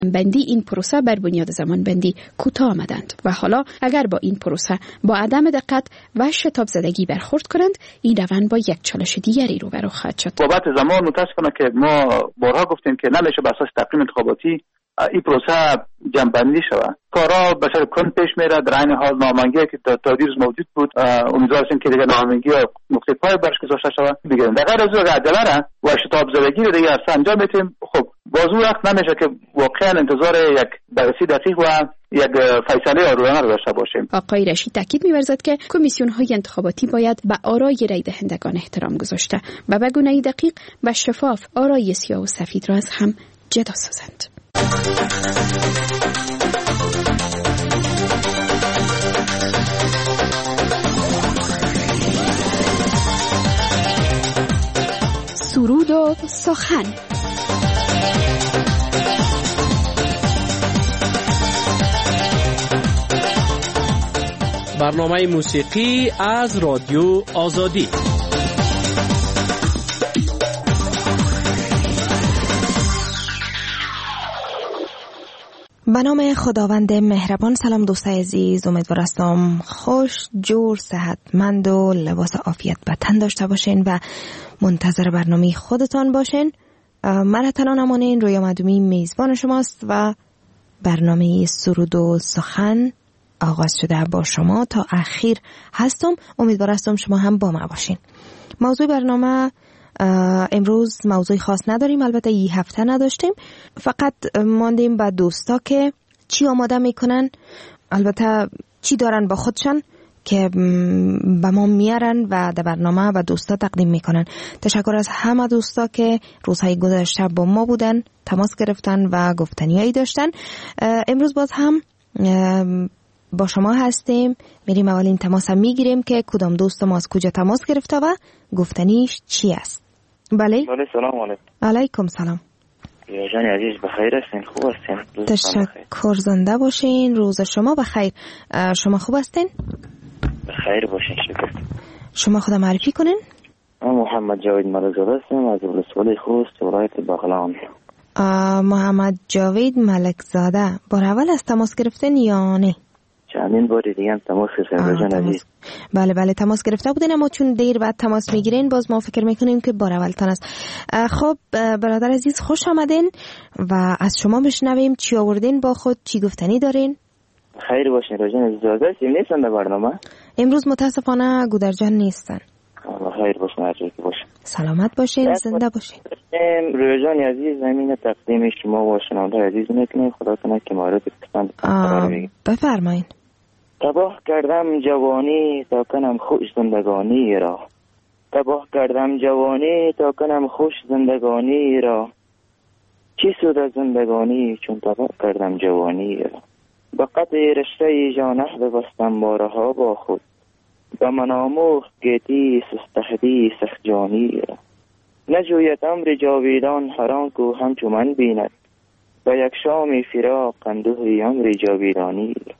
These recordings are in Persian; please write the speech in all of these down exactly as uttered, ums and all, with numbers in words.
بندی این پروسه بر بنیاد زمان بندی کوتاه آمدند و حالا اگر با این پروسه با عدم دقت و شتاب زدگی برخورد کنند، این روند با یک چالش دیگری روبرو خواهد شد. بابت زمان متاسفانه که ما بارها گفتیم که نمیشه بر اساس تقویم انتخاباتی این پروسه جنبندی شود. کارا به صورت کند پیش میره. در این حال نامنگی که تا دیروز موجود بود، امیدوار هستیم که دیگه نامنگی نقطه پای برش گذاشته شود. دیگه در غیر از اون عجله و شتاب زدگی رو دیگه اصلا انجام میتیم. خب بازو وقت نمیشه که واقعا انتظار یک بررسی دقیق و یک فیصله روزانه داشته باشیم. آقای رشید تاکید می‌ورزد که کمیسیون‌های انتخاباتی باید به آرای رای دهندگان احترام گذاشته و به گونه‌ای دقیق و شفاف آرای سیاه و سفید را از هم جدا سازند. سرود و سخن. برنامه موسیقی از رادیو آزادی. به نام خداوند مهربان. سلام دوستای عزیز، امیدوار هستم خوش، جور، صحتمند و لباس عافیت به تن داشته باشین و منتظر برنامه خودتان باشین. من تنها نمانین، رویا مدومی میزبان شماست و برنامه سرود و سخن آغاز شده با شما تا اخیر هستم. امیدوار هستم شما هم با ما باشین. موضوع برنامه امروز موضوع خاص نداریم، البته این هفته نداشتیم، فقط ماندیم به دوستا که چی آماده میکنن، البته چی دارن با خودشن که به ما میارن و در برنامه و دوستا تقدیم میکنن. تشکر از همه دوستا که روزهای گذشته با ما بودن، تماس گرفتن و گفتنیایی داشتن. امروز باز هم با شما هستیم. میریم اولین تماس هم میگیریم که کدام دوست ما از کجا تماس گرفته و گفتنیش چی است. بله بله، سلام علیکم. علیکم سلام. یا جان عزیز بخیر هستین؟ خوب هستین؟ تشکر، زنده باشین، روز شما بخیر. شما خوب هستین؟ بخیر باشین، شکر. شما خود معرفی کنین. من محمد جاوید ملکزاده هستم از ولسوالی خوست ولایت بغلان. محمد جاوید ملکزاده، بار اول از تماس گرفتین یا نه؟ چندین باری دیگه هم تماس گرفتم جان عزیز. بله بله تماس گرفته بودین، اما چون دیر بعد تماس میگیرین باز ما فکر میکنیم که بار اولتان است. خب برادر عزیز خوش آمدین و از شما بشنویم چی آوردین با خود، چی گفتنی دارین؟ خیر باشین راجان عزیز. اجازه نیستن در برنامه امروز؟ متاسفانه گودر جان نیستن. خیر باشین، هر جایی که باشین. سلامت باشین، زنده باشین. روزان عزیز، زمین تقدیم شما و شنونده عزیز میکنیم. خدا کنه که مورد پسند قرار بگیریم. بفرمایید. تباه کردم جوانی تا کنم خوش زندگانی را، تباه کردم جوانی تا کنم خوش زندگانی را، چی سود از زندگانی چون تباه کردم جوانی را. به قطع رشته جانه ببستم بارها با خود، به من آموخت گیتی سستهدی سخجانی را. نجوید امر جاویدان هران کو همچو من بیند، به یک شام فراق اندوه امر جاویدانی را.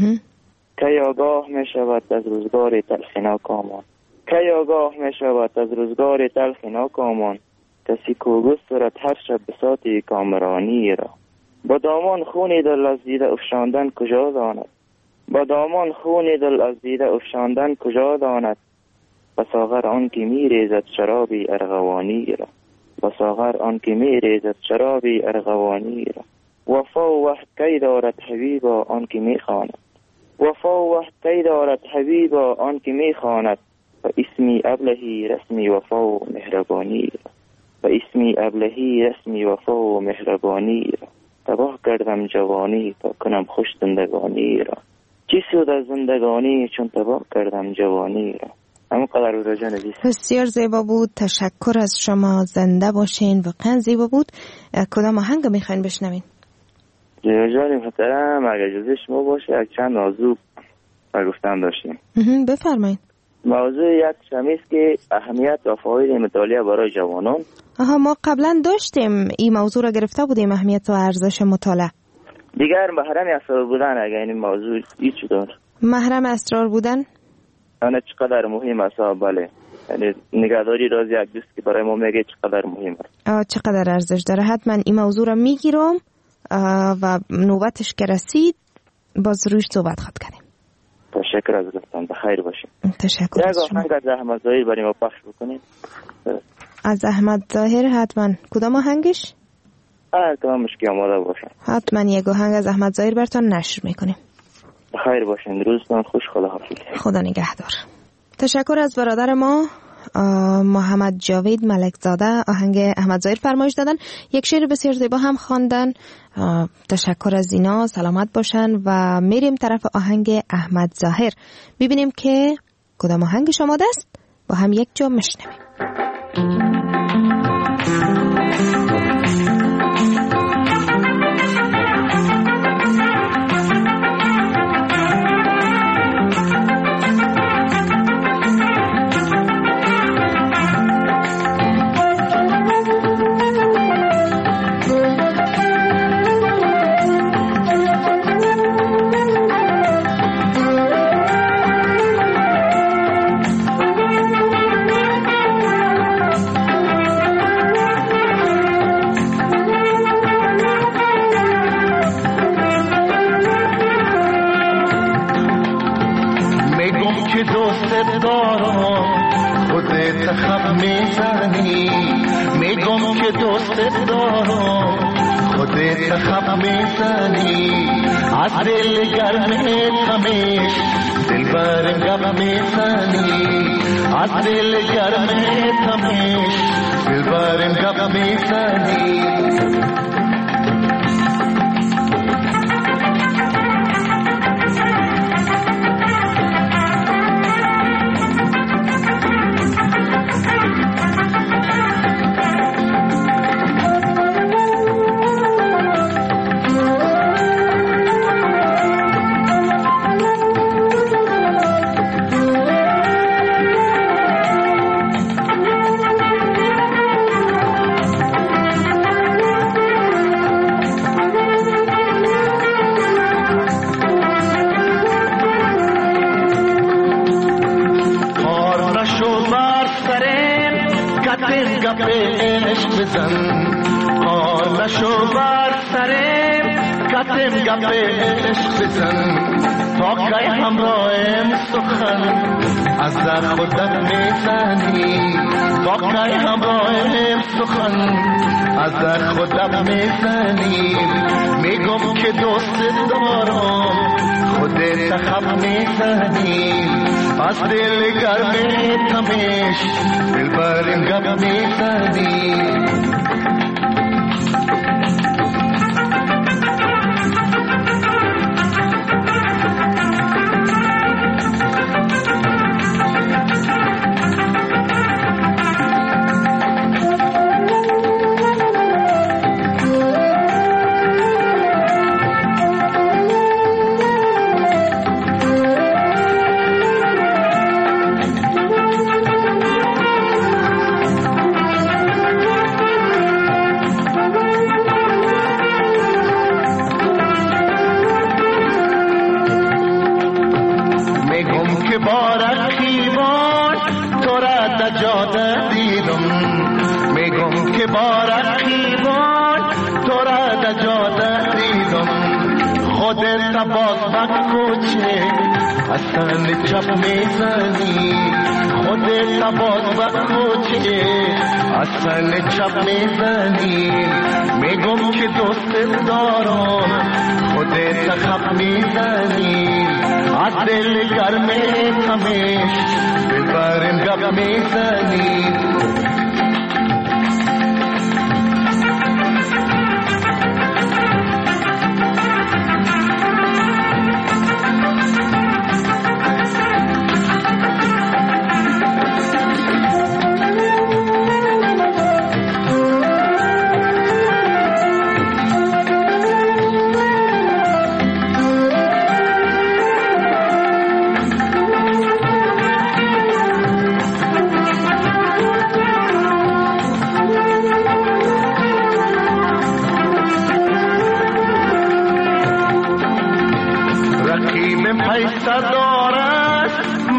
کی آگاه می شود از روزگار تلخ ناکامان، کی آگاه می شود از روزگار تلخ ناکامان، کسی کو گسترد هر شب بساط کامرانی را. با دامان خون دل از دیده افشاندن کجا داند، با دامان خون دل از دیده افشاندن کجا داند، با ساغر آن که می ریزد شرابی ارغوانی را، با ساغر آن که می ریزد شرابی ارغوانی را. وفا و وحد کی دارد حبیبا آن که می خواند، وفا و وحد کی دارد حبیبا آن که می خواند، و اسمی ابلهی رسمی وفا و مهربانی را، و اسمی ابلهی رسمی وفا و مهربانی را. تباه کردم جوانی تا کنم خوش زندگانی را، چی سود از زندگانی چون تباه کردم جوانی را. همونقدر بود جان عزیز. بسیار زیبا بود، تشکر از شما، زنده باشین، واقعا زیبا بود. کدام آهنگ میخواین بشنوین؟ جان محترم اگر اجازه شما باشه یک چند موضوع گفتن داشتیم. بفرمایید. موضوع یک شمیست که اهمیت و فواید مطالعه برای جوانان. آها، ما قبلا داشتیم این موضوع را گرفته بودیم، اهمیت و ارزش مطالعه. دیگر محرم اسرار بودن، اگر این موضوع هیچ دار محرم اسرار بودن انا چقدر مهم است. بله، یعنی نگهداری راز یک دوست که برای ما میگه چقدر مهم است. آه چقدر ارزش داره. حتما این موضوع را میگیرم و نوبتش که رسید باز روش صحبت خواهد کنیم. تشکر از لطفاً، بخیر باشید. تشکر از شما. یک آهنگ از احمد ظاهر برای ما پخش بکنید. از احمد ظاهر حتما. کدام آهنگش؟ هر کدامش که آماده باشه. حتما یک آهنگ از احمد ظاهر براتون نشر میکنیم. بخیر باشین، روزتون خوش، خدا حافظ. خدا نگهدار. تشکر از برادر ما محمد جاوید ملکزاده. آهنگ احمد ظاهر فرمایش دادن، یک شعر بسیار زیبا هم خواندن. تشکر از اینا، سلامت باشن و میریم طرف آهنگ احمد ظاهر، ببینیم که کدام آهنگش آماده است، با هم یک جا میشنویم.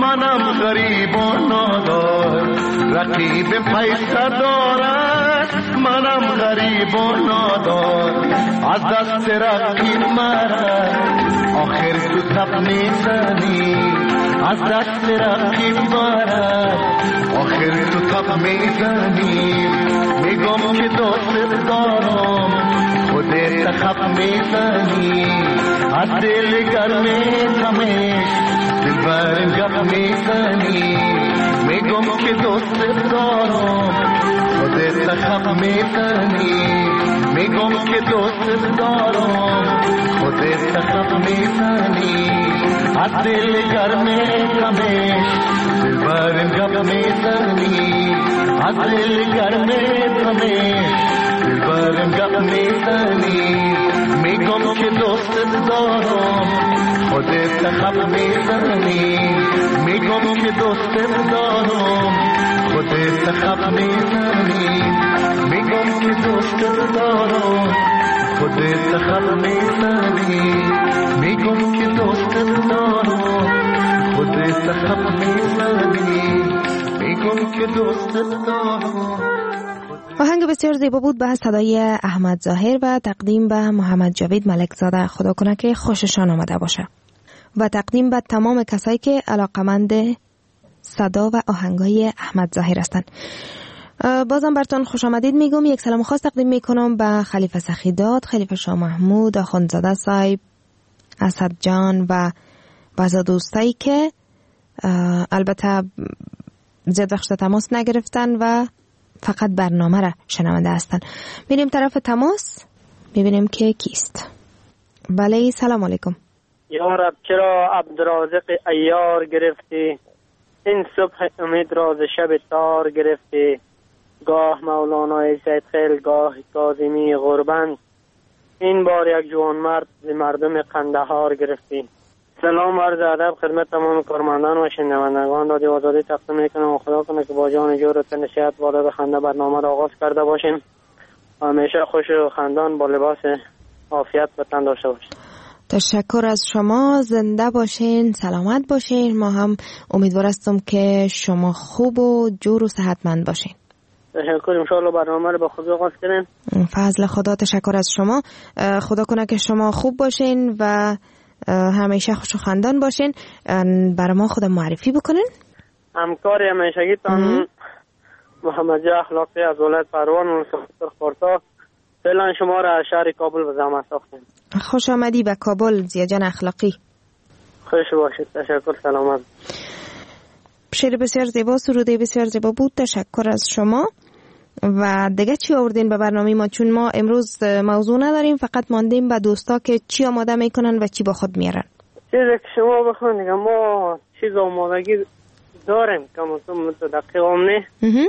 رقیب پیسه دارد منم غریب و نادان از دست رقیب مرد آخر تو تب میزنی از دست رقیب مرد آخر تو تب میزنی میگم که دوست دارم خودت تخب میزنی از دل گرمی تمش دل برم گپ میزنی میگم که دوست دارم خودت تخب میزنی میگم که دوست دارم خودت تخب میزنی از دل گرمی تمش دل برم گپ میزنی از دل گرمی تمش دل برم گپ میزنی میگم که دوست دارم خودت تخب میزنی میگم که دوست دارم خودت تخب میزنی میگم که دوست دارم خودت تخب میزنی میگم که دوست دارم خودت تخب میزنی میگم که دوست دارم. آهنگ بسیار زیبا بود به صدای احمد ظاهر و تقدیم به محمد جاوید ملکزاده. خدا کنه که خوششان آمده باشه و تقدیم به تمام کسایی که علاقمند صدا و آهنگای احمد ظاهر هستند. بازم براتون خوش آمدید میگم. یک سلام خاص تقدیم میکنم به خلیفه سخیداد، خلیفه شاه محمود، آخوندزاده صاحب، اسد جان و بعضا دوستایی که البته زیاد وقت تماس نگرفتن و فقط برنامه را شنونده هستن. میریم طرف تماس ببینیم که کیست. بله سلام علیکم. یا رب چرا عبدالرازق ایار گرفتی، این صبح امید را ز شب تار گرفتی، گاه مولانای سید خیل گاه کاظمی غربند، این بار یک جوان مرد ز مردم قندهار گرفتی. سلام عرض ادب خدمت تمام کارمندان و شنوندگان رادیو آزادی تقدیم میکنم و خدا کنه که با جان جور و تنشیت بالا به خنده برنامه را آغاز کرده باشیم و همیشه خوش و خندان با لباس عافیت به تن داشته باشیم. تشکر از شما، زنده باشین، سلامت باشین. ما هم امیدوار هستم که شما خوب و جور و صحتمند باشین. تشکر، انشاءالله برنامه رو با خود آغاز کنیم. فضل خدا. تشکر از شما. خدا کنه که شما خوب باشین و همیشه خوش و خندان باشین. برای ما خود معرفی بکنین. همکار همیشگیتان محمد جا اخلاقی از ولایت پروان و سرخپارتا. فعلا شما را از شهر کابل به زحمت ساختیم. خوش آمدی به کابل زیا جان اخلاقی. خوش باشید. تشکر، سلامت. شعر بسیار زیبا، سروده بسیار زیبا بود. تشکر از شما. و دیگه چی آوردین به برنامه ما؟ چون ما امروز موضوع نداریم، فقط ماندیم به دوستا که چی آماده میکنن و چی با خود میارن. چیزی که شما بخوان دیگه ما چیز آمادگی داریم کم از کم دقیق هم نه.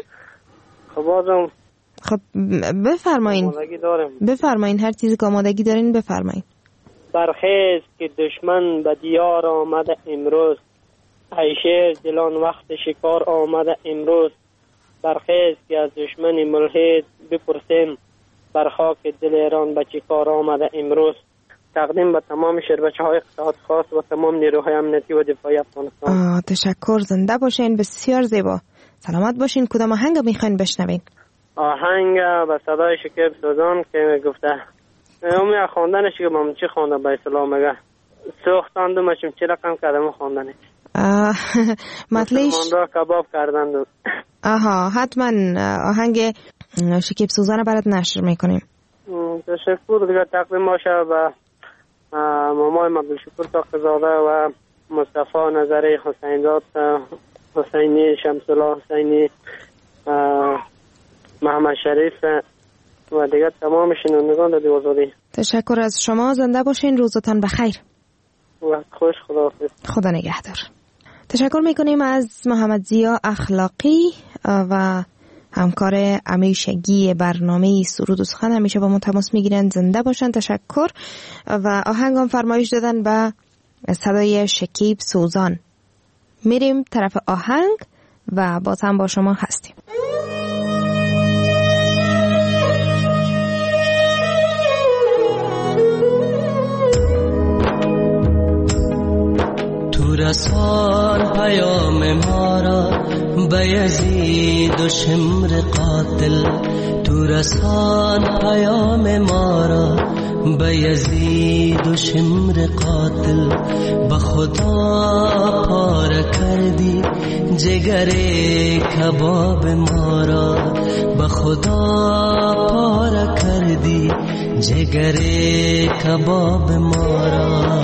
خب بازم خب بفرمایین. آمادگی داریم. بفرمایین هر چیزی که آمادگی دارین بفرمایین. برخیز که دشمن به دیار آمده امروز، ای شیر دلان وقت شکار آمده امروز، برخیز که از دشمن ملحد بپرسیم، بر خاک دل ایران به چه کار آمده امروز. تقدیم به تمام شربچه های قطعات خاص و تمام نیروهای امنیتی و دفاعی افغانستان. تشکر، زنده باشین، بسیار زیبا، سلامت باشین. کدام آهنگ میخواین بشنوین؟ آهنگ به صدای شکیب سوزان که گفته امی خواندنش که من چی خونده به اصطلاح مگه سوختان دو مشم چی رقم کردم خواندنش مطلعش من را کباب کردن. آها حتما آهنگ شکیب سوزان برات نشر میکنیم. تشکر. دیگه تقدیم باشه به مامای عبدالشکور تاقزاده و مصطفی نظری حسینزاد حسینی شمسالله حسینی محمد شریف و دیگه تمام شنوندگان رادیو آزادی. تشکر از شما، زنده باشین، روزتان بخیر. وقت خوش، خداحافظ. خدا نگهدار. تشکر میکنیم از محمد ضیا اخلاقی و همکار همیشگی برنامه سرود و سخن. همیشه با ما تماس میگیرن، زنده باشن. تشکر. و آهنگ هم فرمایش دادن به صدای شکیب سوزان. میریم طرف آهنگ و باز هم با شما هستیم. تو رسان پیام ما را بیزید و شمر قاتل تو رسان پیام ما را. بیزید و شمر قاتل به خدا پاره کردی جگر کباب ما را. به خدا پاره کردی جگر کباب ما را.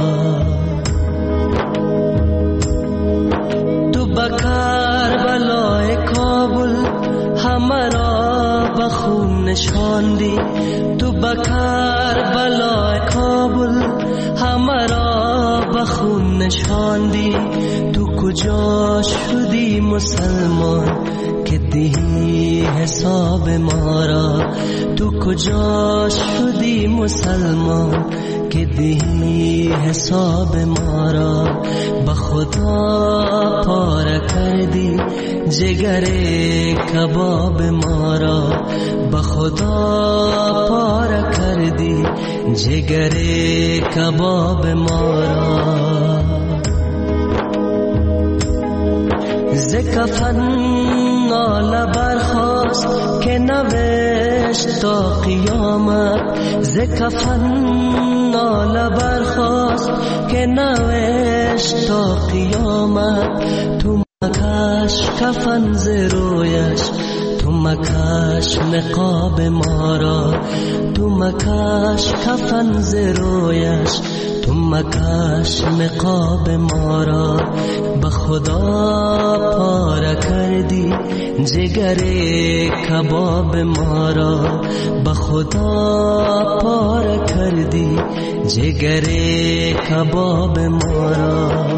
تو بکر بلای کابل همرا به خون نشاندی. تو بکر بلای کابل همرا به خون نشاندی. تو کجا شدی مسلمان که دهی حساب ما را. تو کجا شدی مسلمان که دهی حساب ما را. به خدا پاره کردی جگر کباب ما را. به خدا پاره کردی جگر کباب ما را. ز کفن ناله برخاست که نوشت تا قیامت. ز کفن ناله برخاست که نوشت تا قیامت. تو مکش کفن ز رویش، تو مکش نقاب ما را. تو مکش کفن ز رویش، تو مکش نقاب ما را. به خدا پاره کردی جگر کباب ما را. به خدا پاره کردی جگر کباب ما را.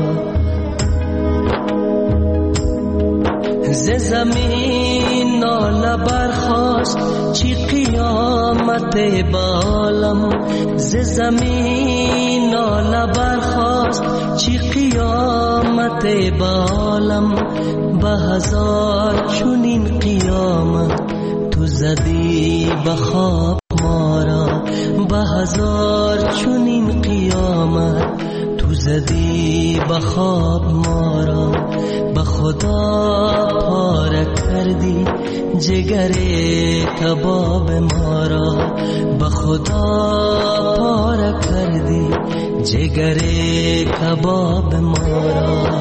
ز زمین ناله برخاست چی قیامت به عالم. ز زمین ناله برخاست چی قیامت به عالم. به هزار چنین قیامت تو زدی به خواب ما را. به هزار چنین قیامت تو زدی به خواب ما را. به خدا پاره کردی جگر کباب ما را. به خدا پاره کردی جگر کباب ما را.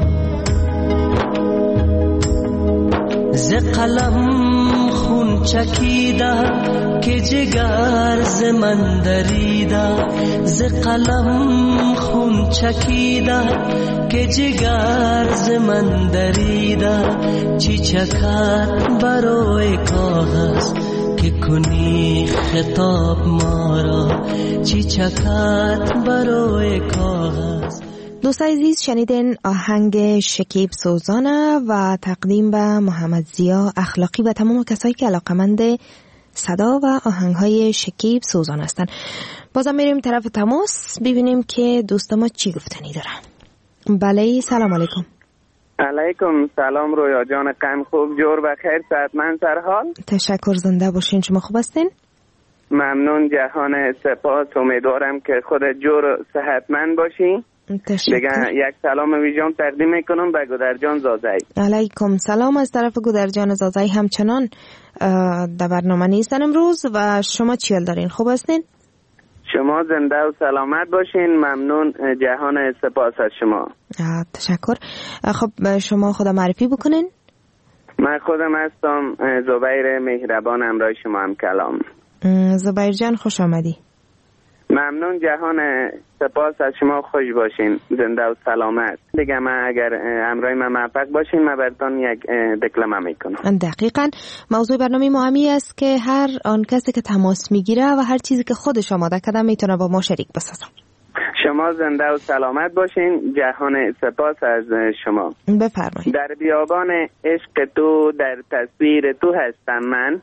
ز قلم خون چکیده که جگر ز من دریده. ز قلم خون چکیده که جگر ز من دریده. چی چکد برای کاغذ که کنی خطاب ما را. چی چکد برای کاغذ. دوستان عزیز شنیدین آهنگ شکیب سوزانه و تقدیم به محمد ضیا اخلاقی و تمام کسایی که علاقمند صدا و آهنگهای شکیب سوزان هستن. بازم میریم طرف تماس ببینیم که دوست ما چی گفتنی دارن. بله سلام علیکم. علیکم سلام رویا جان قم خوب جور بخیر صحتمند سرحال. تشکر زنده باشین. شما خوب هستین؟ ممنون جهان سپاس. امیدوارم که خود جور صحتمند باشین. تشکر. دیگه یک سلام ویژان تقدیم میکنم به گودرجان زازایی. علیکم سلام از طرف گودرجان زازایی همچنان در برنامه نیستن امروز. و شما چیل دارین؟ خوب هستین؟ شما زنده و سلامت باشین. ممنون جهان سپاس از شما. تشکر. خب شما خدا معرفی بکنین. من خودم هستم زبیر مهربان همراه شما هم کلام. زبیر جان خوش آمدی. ممنون جهان سپاس از شما. خوش باشین زنده و سلامت. دیگه من اگر همراه من موفق باشین من براتون یک دکلمه میکنم. دقیقاً موضوع برنامه ما همی است که هر آن کسی که تماس میگیره و هر چیزی که خودش آماده کرده میتونه با ما شریک بسازه. شما زنده و سلامت باشین. جهان سپاس از شما. بفرمایید. در بیابان عشق تو در تصویر تو هستم من.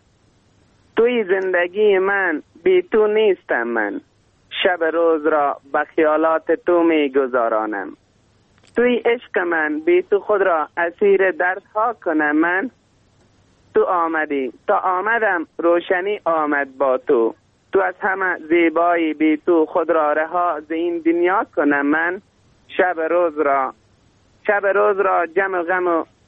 توی زندگی من بی تو نیستم من. شب روز را به خیالات تو می گذارانم. توی عشق من بی تو خود را اسیر دردها کنم من. تو آمدی تا آمدم روشنی آمد با تو. تو از همه زیبایی بی تو خود را رها ز این دنیا کنم من. شب روز را شب روز را جمع غم و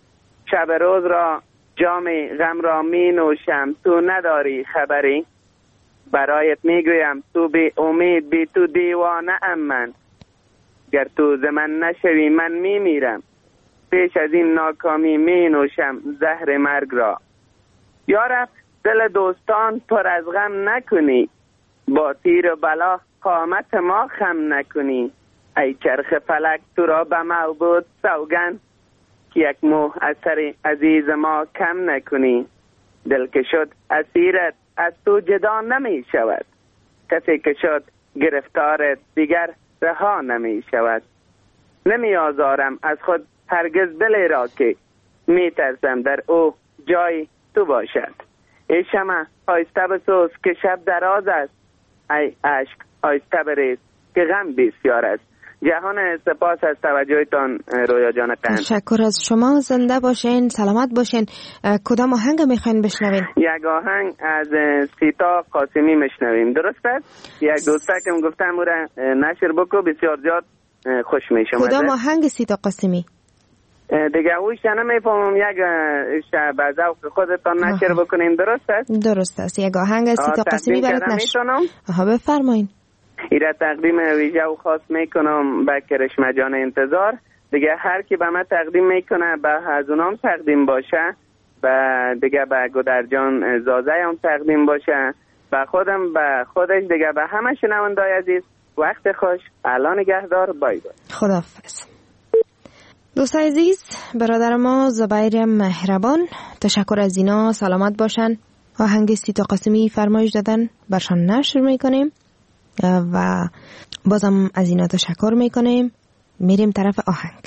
شب روز را جام غم را می نوشم، تو نداری خبری. برایت می گویم تو بی امید، بی تو دیوانه ام من. گر تو ز من نشوی من می میرم، پیش از این ناکامی می نوشم زهر مرگ را. یارب دل دوستان پر از غم نکنی، با تیر و بلا قامت ما خم نکنی. ای چرخ فلک تو را به موعود سوگند، که یک مو از سر عزیز ما کم نکنی. دل که شد اسیرت از تو جدا نمی شود، کسی که شد گرفتارت دیگر رها نمی شود. نمی آزارم از خود هرگز دلی را که می ترسم در او جای تو باشد. ای شمع آیسته بسوز که شب دراز است، ای عشق آیسته بریز که غم بسیار است. جهان سپاس از توجهتان رویا جان قند. تشکر از شما، زنده باشین، سلامت باشین. کدام آهنگ میخواین بشنوین؟ یک آهنگ از سیتا قاسمی میشنویم. درست است؟ یک دوسته که گفتم او را نشر بکو، بسیار زیاد خوش میشم. کدام آهنگ سیتا قاسمی؟ دیگه اوش نمیفهمم، یک شب از ذوق خودتان نشر بکنین. درست است؟ درست است. یک آهنگ سیتا قاسمی برات نشر. آها بفرمایین. ایره تقدیم ویژه و خاص میکنم به کرشمه جان انتظار. دیگه هر کی به من تقدیم میکنه به از اونام تقدیم باشه، و دیگه به گودر جان زازه هم تقدیم باشه، به خودم به خودش، دیگه به همه شنوندای عزیز وقت خوش. الان نگهدار. بای بای. خداحافظ. دوست عزیز، برادر ما زبیر مهربان، تشکر از اینا، سلامت باشن. آهنگ سیتا قاسمی فرمایش دادن، برشان نشر میکنیم و بازم از اینا تشکر میکنیم. میریم طرف آهنگ.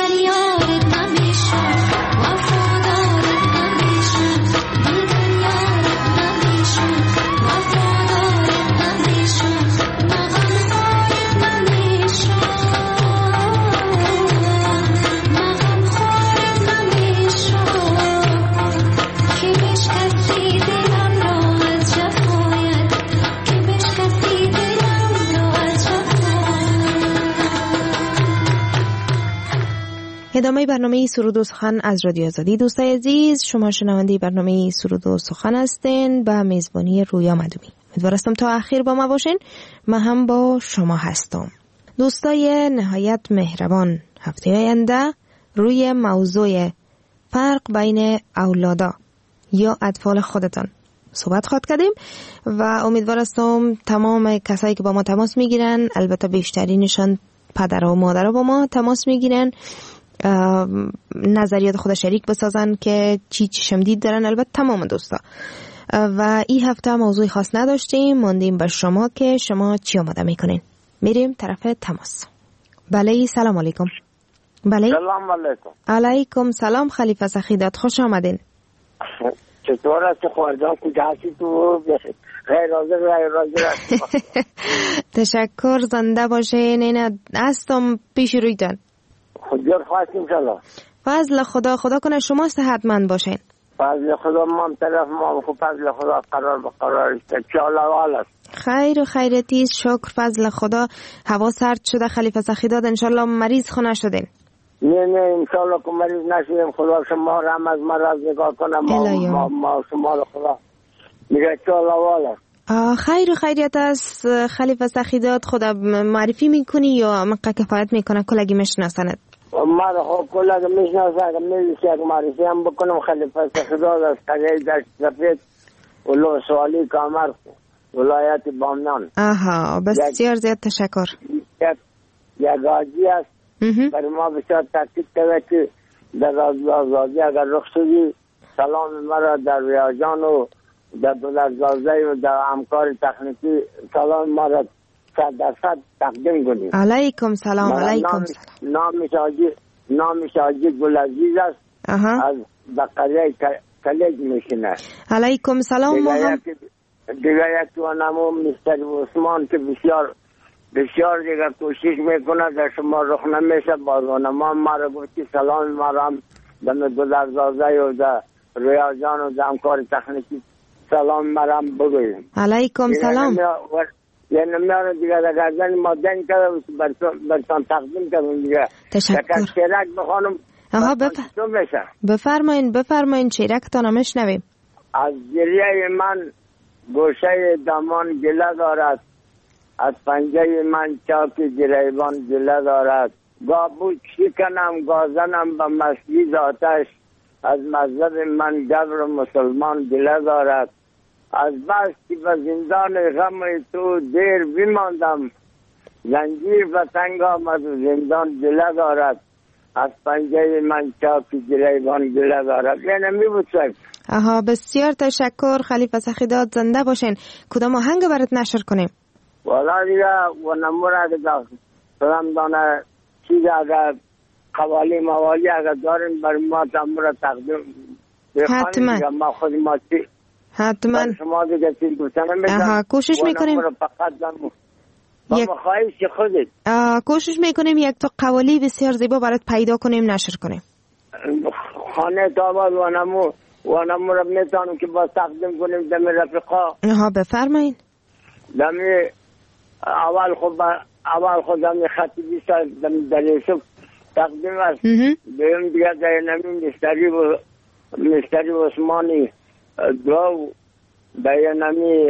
ادامه برنامه سرود و سخن از رادیو آزادی. دوستای عزیز، شما شنونده برنامه سرود و سخن هستین با میزبانی رویا مدومی. امیدوارم تا اخیر با ما باشین. من هم با شما هستم. دوستای نهایت مهربان، هفته آینده روی موضوع فرق بین اولادا یا اطفال خودتان صحبت خواهد کردیم و امیدوارم تمام کسایی که با ما تماس میگیرن، البته بیشترینشان پدر و مادر با ما تماس میگیرن، نظریات خود شریک بسازن که چی چشم دید دارن. البته تمام دوستا. و این هفته موضوع خاص نداشتیم، ماندیم به شما که شما چی آماده میکنین. میریم طرف تماس. بله، سلام علیکم. بله، سلام علیکم. علیکم سلام خلیفه سخیدات، خوش آمدین. چطور است خوردان کجا هستی تو؟ خیر حاضر خیر حاضر. تشکر، زنده باشین. این هستم پیش رویتان. خودیار خواستیم شلا. فضل خدا، خدا کنه شما صحتمند باشین. فضل خدا ما هم طرف ما خوب، فضل خدا قرار به قرار است. چاله وال است. خیر و خیرتی، شکر فضل خدا. هوا سرد شده خلیفه سخیدات، انشالله مریض خونه شدین. نه نه انشالله که مریض نشدیم. خدا شما را هم از مرض نگاه کنه. ما, ما, ما شما خدا میگه چاله وال است. خیر و خیریت است خلیفه سخیدات. خدا معرفی میکنی یا مقا کفایت میکنه کلگی میشناسند؟ ما را خب کلگی میشناسند. میلیسی اگه معرفی هم بکنم. خلیفه سخیدات از قریه دشت سفید ولو سوالی کامر ولایت بامنان. آها، بسیار زیاد تشکر. یک یک آجی است برای ما بسیار تاکید کرده که در آزادی اگر رخ شدی سلام مرا در ریاجان و در بلدزازه و در همکار تکنیکی سلام ما را صد درصد تقدیم کنیم. علیکم سلام. علیکم سلام. نامش آجی نامش آجی گلعزیز است. اها. از بقریه کلیج میشینه. علیکم سلام. دیگه یک تو نمو مستر عثمان که بسیار بسیار دیگه کوشش میکنه در شما رخ نمیشه. بازوانه ما ما را گفتی سلام ما را هم در بلدزازه و در ریاجان و در همکار تکنیکی سلام مرام بگویم. علیکم سلام. یعنی میاره دیگه در گردن ما دن کرده برسان تقدیم کردیم دیگه. تشکر. یک شیرک بخوانم. آها بفرمایین بفرمایین شیرکتان میشنویم. از گریه من گوشه دامان گله دارد، از پنجه من چاک گریبان گله دارد. گاه بود شکنم گازنم به مسجد آتش، از مذهب من گبر مسلمان گله دارد. از بس که به زندان غم تو دیر بیماندم، زنجیر به تنگ آمد و زندان گله دارد. از پنجه من چاک گریبان گله دارد. یعنی می بود صاحب. آها بسیار تشکر خلیفه سخیدات، زنده باشین. کدام آهنگ برات نشر کنیم؟ والا دیگه و نمور اگه دا سلام دانه چیز اگر قوالی موالی اگر دارین بر ما تمور تقدیم حتما. ما خود ما چی حتما شما دیگه چیز گفتنم بزن. آها کوشش میکنیم یک خواهش خودت کوشش میکنیم یک تا قوالی بسیار زیبا برات پیدا کنیم نشر کنیم. خانه تاباد و نمو و نمو رو میتونم که با تقدیم کنیم دم رفقا. آها بفرمایین. دمی اول خود اول خود دمی خطی بیستا دمی دلیسو تقدیم است. دویم دیگه در نمی مستری و مستری و عثمانی دو در نمی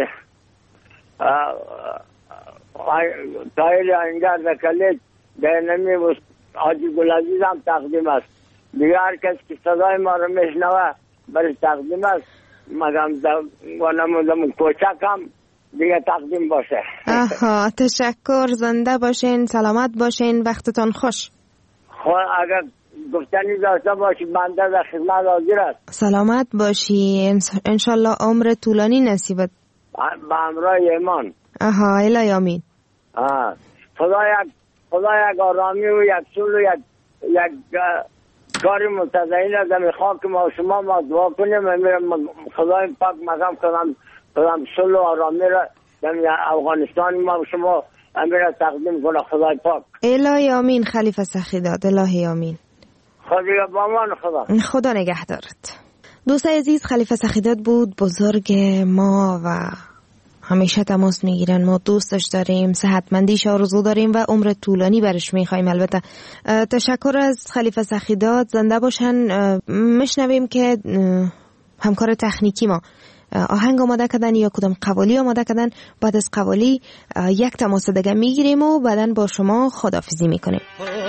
تایر انگار در کلیج در نمی حاجی گلعزیز هم تقدیم است. دیگه هر کس که صدای ما رو میشنوه برای تقدیم است. مگم و نمودم کوچک هم دیگه تقدیم باشه. آها تشکر، زنده باشین، سلامت باشین، وقتتان خوش. خب اگر گفتنی داشته باشی بنده در خدمت حاضر است. سلامت باشی، انشالله عمر طولانی نصیبت به همراه ایمان. آها الهی آمین. آه. خدا یک خدا یک آرامی و یک صلح و یک یک کار متدین از می خاک ما و شما ما دعا کنیم. خدای پاک مقام کنم کنم صلح و آرامی را در افغانستان ما و شما امیر تقدیم کنه خدای پاک. الهی آمین خلیفه سخیداد، الهی آمین. خدا با امان خدا. خدا نگهدارت. دوستای عزیز، خلیفه سخیداد بود، بزرگ ما و همیشه تماس میگیرن. ما دوستش داریم، صحتمندیش آرزو داریم و عمر طولانی برش میخوایم. البته تشکر از خلیفه سخیداد، زنده باشن. میشنویم که همکار تکنیکی ما آهنگ آماده کردن یا کدام قوالی آماده کردن. بعد از قوالی یک تماس دیگه میگیریم و بعدن با شما خداحافظی میکنیم.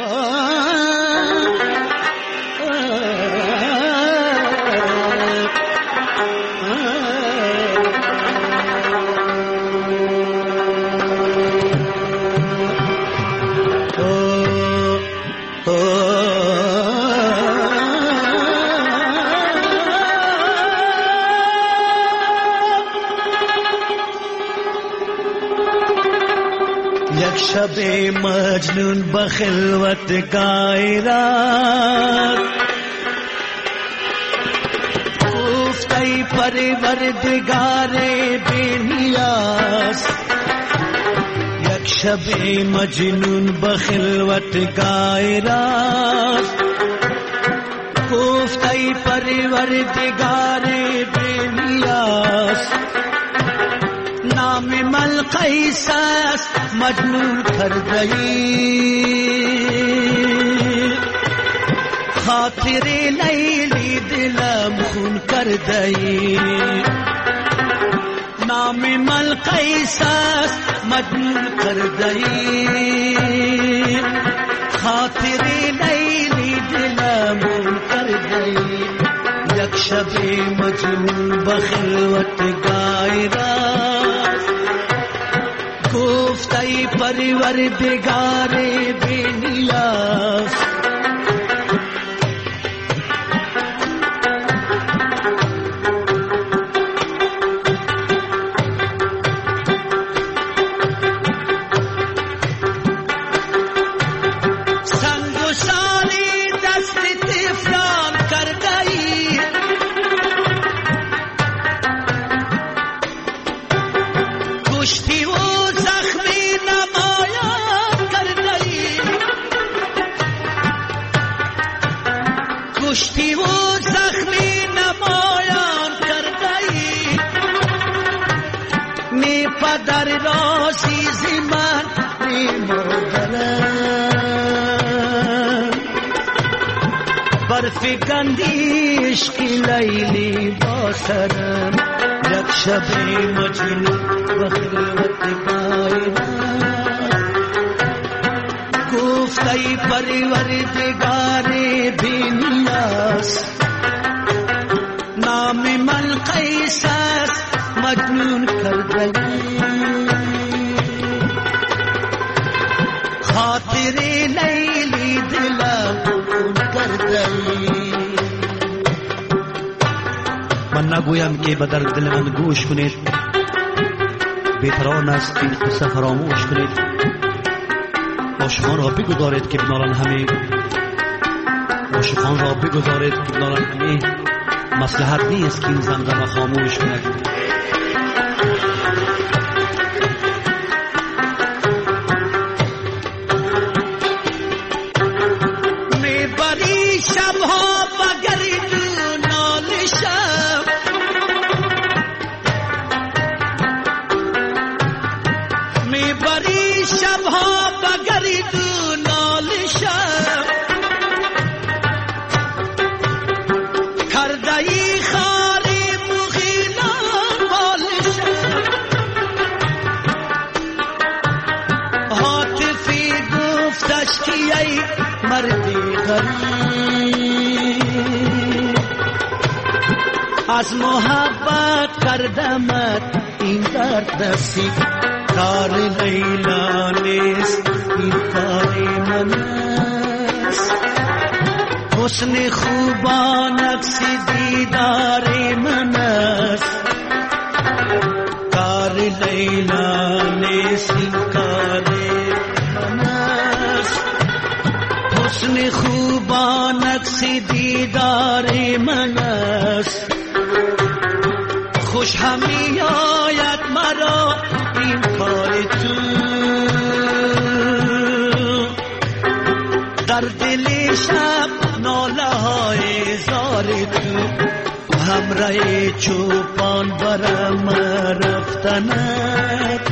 شب مجنون بخلوت غیرت گفت ای پروردگار بی نیاز. یک شب مجنون بخلوت غیرت گفت ای پروردگار بی نیاز. نام مل قیس است مجنون کرده‌ای، خاطر لیلی دلم خون کرده‌ای. نام مل قیس است مجنون کرده‌ای، خاطر لیلی دلم خون کرده‌ای. یک شب مجنون بخلوت غیرت گفت ای پروردگار بی نیاز. در رازیز من میمادرم برف گندی عشقی لیلی با سرم. یک شب مجنون و خلوت غیرت گفت ای پروردگار بی نیاز. نام من قیس است مجنون کرده‌ای، خاطر لیلی دلم خون کرده‌ای. من نگویم که به درد دل من گوش کنید، بهتران است این قصه فراموش کنید. عاشقان را بگذارید که بنالن همه، عاشقان را بگذارید که بنالن همه. مصلحت نیست که این زنده را خاموش کند. میبری شبها بگردون نالشم، میبری شبها بگردون نالشم. کردهی خاری مغیلان بالشم، حاطفی گفتش که ای مردی غریب، از محبت کردمت این درد نصیب. کار لیلا نیست این کار من است، حسن خوبان عکس دیدار من است. کار لیلا نیست این کار من است، حسن خوب عکس دیدار من است، خوش همی آید مرا این کار تو. در دل شب ناله های زار تو، همراه چوپان برم رفتنت.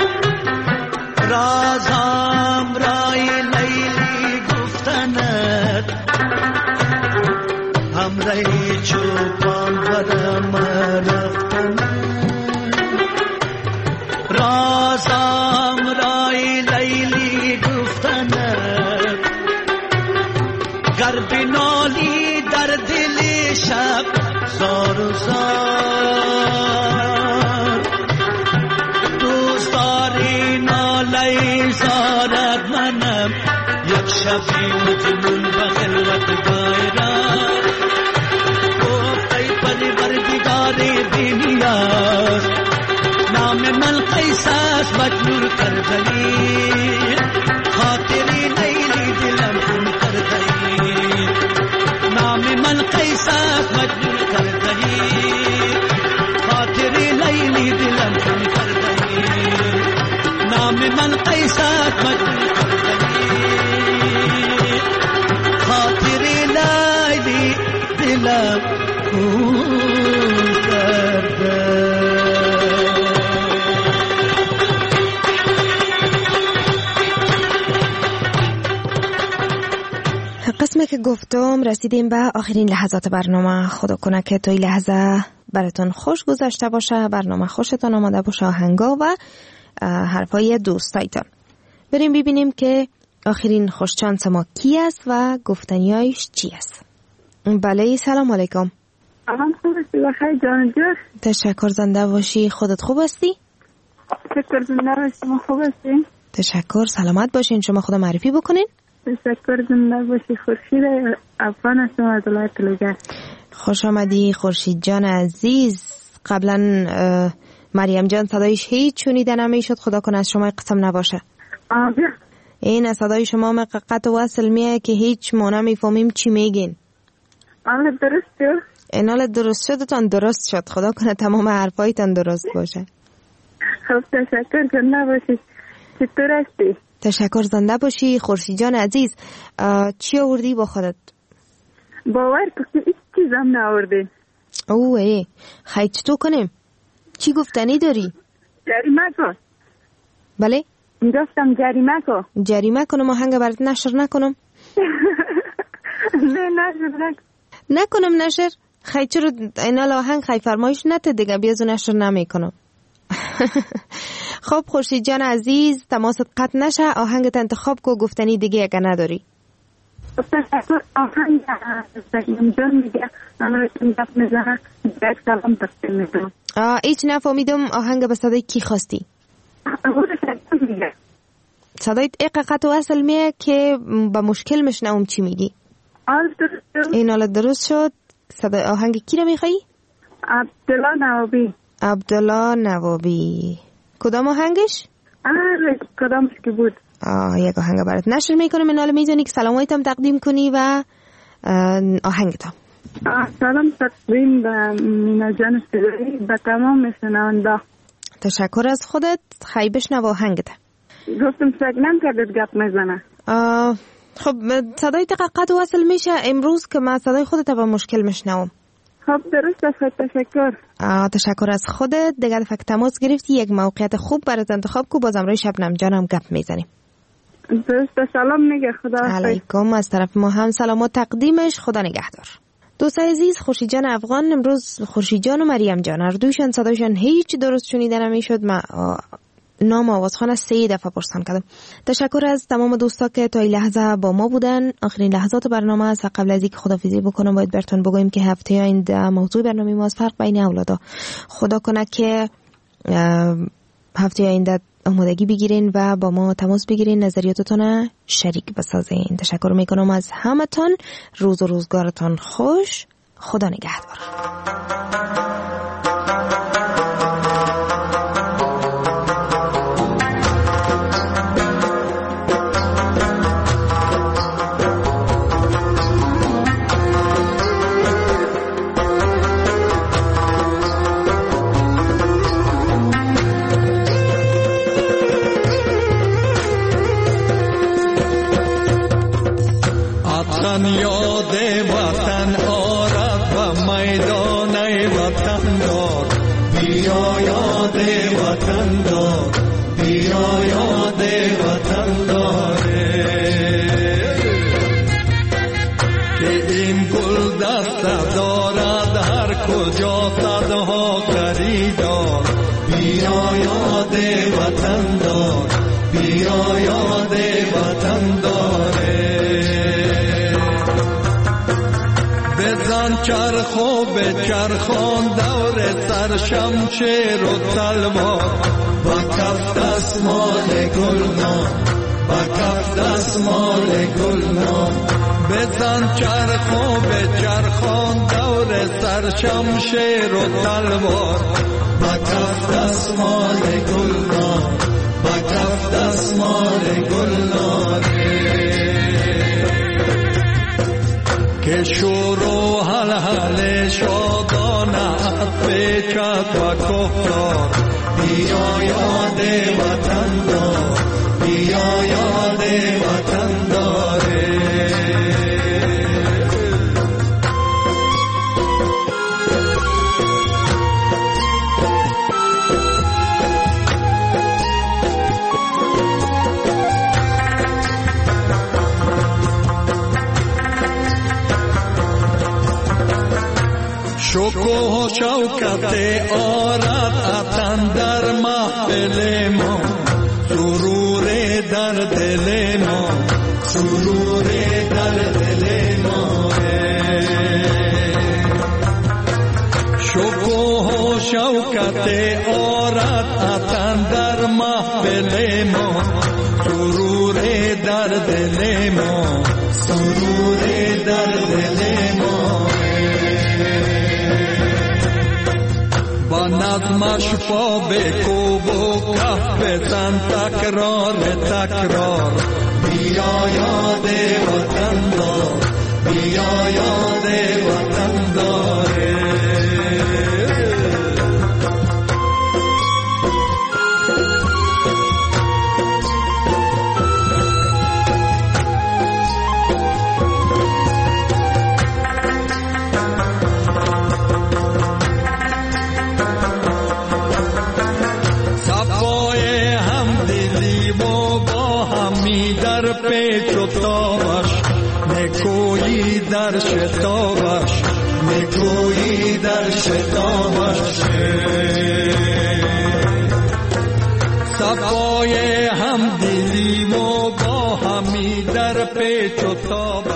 راز همراه لیلی گفتنت، همراه چوپان برم رفتنت. راز همراه لیلی گفتنت، گر بنالی در دل شب زار و زار. دوست داری ناله زارت منم، یک شبی مجنون و خلوت گایرم. گفت ای پروردگار بی‌نیاز، نام من قیس است مجنون کردنی. خاطری لیلی دلم خون کردنی، نام من قیس است مجنون کردنی. خاطری لیلی دلم خون کردنی، نام من قیس است مجنون کردنی. خاطری لیلی دلم خون کردنی. قسمی که گفتم رسیدیم به آخرین لحظات برنامه. خدا کنه که توی لحظه براتون خوش گذشته باشه، برنامه خوشتون آمده باشه، آهنگا و حرفای دوستایتان. بریم ببینیم که آخرین خوشچانس ما کی است و گفتنیایش چی است. بله سلام علیکم. آهان خوب هستی بخیر جان جور. تشکر، زنده باشی. خودت خوب هستی؟ تشکر، زنده باشی. ما خوب هستیم. تشکر، سلامت باشین. شما خود معرفی بکنین. تشکر، زنده باشی. خورشید افغان هستم از ولایت لوگر. خوش آمدی خورشید جان عزیز. قبلا مریم جان صدایش هیچ شنیده نمیشد، خدا کنه از شما قسم نباشه. آه بیا. این صدای شما مقطع و وصل میه که هیچ ما نمیفهمیم چی میگین. آله درست شد؟ اینال درست شدتان درست شد. خدا کنه تمام حرفایتان درست باشه. خب تشکر، زنده باشی. چطور هستی؟ تشکر، زنده باشی خورشید جان عزیز. چی آوردی با خودت؟ باور کن که هیچ چیزم نآوردی. اوه ای خیلی چطور کنیم؟ چی گفتنی داری؟ جریمه کن. بله؟ میگفتم جریمه کن. جریمه کنم آهنگ برات نشر نکنم؟ نه نشر نکنم. نکنم نشر؟ خیلی چرا اینال آهنگ خیلی فرمایش نته دیگه، بیازو نشر نمی کنم. خب خورشید جان عزیز تماست قطع نشه، آهنگت انتخاب کو، گفتنی دیگه اگه نداری. آهنگ سگیم جان میگه من روشون دفت میزنه یک سلام تقسیم میدم. آه ایچ نفهمیدم آهنگ به صدای کی خواستی؟ صدایت ایقا قطع و اصل میه که با مشکل مشنوم چی میگی. این حالت درست شد. صدای آهنگ کی رو میخوایی؟ عبدالله نوابی. عبدالله نوابی. کدام آهنگش؟ آره کدامش که بود. آه یک آهنگ برات نشر میکنم. این حالا میزنی که سلامایتم تقدیم کنی و آهنگتم. سلام تقدیم به مینا جان سیدایی به تمام شنونده. تشکر از خودت. خیلی بشنو آهنگت. گفتم سگنم کردت گپ میزنه. خب صدای دقیقت وصل میشه امروز که من صدای خودت با مشکل مشنوم. خب درست است. تشکر. تشکر از خودت. دیگه فقط تماس گرفتی، یک موقعیت خوب برات انتخاب کو، بازم روی شبنم جانم گپ میزنیم. درست. سلام میگه. خدا علیکم. از طرف ما هم سلامات تقدیمش. خدا نگهدار. دوستای عزیز خورشید جان افغان امروز خورشید جان و مریم جان هر دویشان صدایشان هیچ درست شنیده نمیشد. ما نام آوازخوان سه دفعه پرسان کردم. تشکر از تمام دوستا که تا این لحظه با ما بودن. آخرین لحظات برنامه است. قبل از اینکه خداحافظی بکنم باید براتون بگویم که هفته آینده موضوع برنامه ما فرق بین اولادا. خدا کنه که هفته آینده آمادگی بگیرین و با ما تماس بگیرین، نظریاتتون شریک بسازین. تشکر میکنم از همتون. روز و روزگارتون خوش. خدا نگهدار. که این گل دست دارد هر کجا صدها خریدار. بیا یاد وطن دار، بیا یاد وطن داره. بزن چرخ و بچرخان دور سر شمشیر و تلوار. با کف دستمال گلنار، با کف دستمال گلنار. بزن چرخ و بچرخان دور سر شمشیر و تلوار. با کف دستمال گلنار، با کف دستمال گلنار. که شور و حلحل شادانه پیچد و کفتار. بیا یاد وطن دار، بیا یاد وطن داره. شکوه و شوکت آرد اتن در محفل ما. سرور در دل ما، سرور در دل ما. شکوه و شوکت آرد اتن در محفل ما. سرور در دل ما، سرور در دل ما. با نظمش پا بکوب و کف بزن تکرار تکرار. بیا یاد وطن دار، بیا یاد وطن داره. پیچ و تابش نکویی در شتابش، نکویی در شتابش. صفای همدلی و با همی در پیچ و تابش.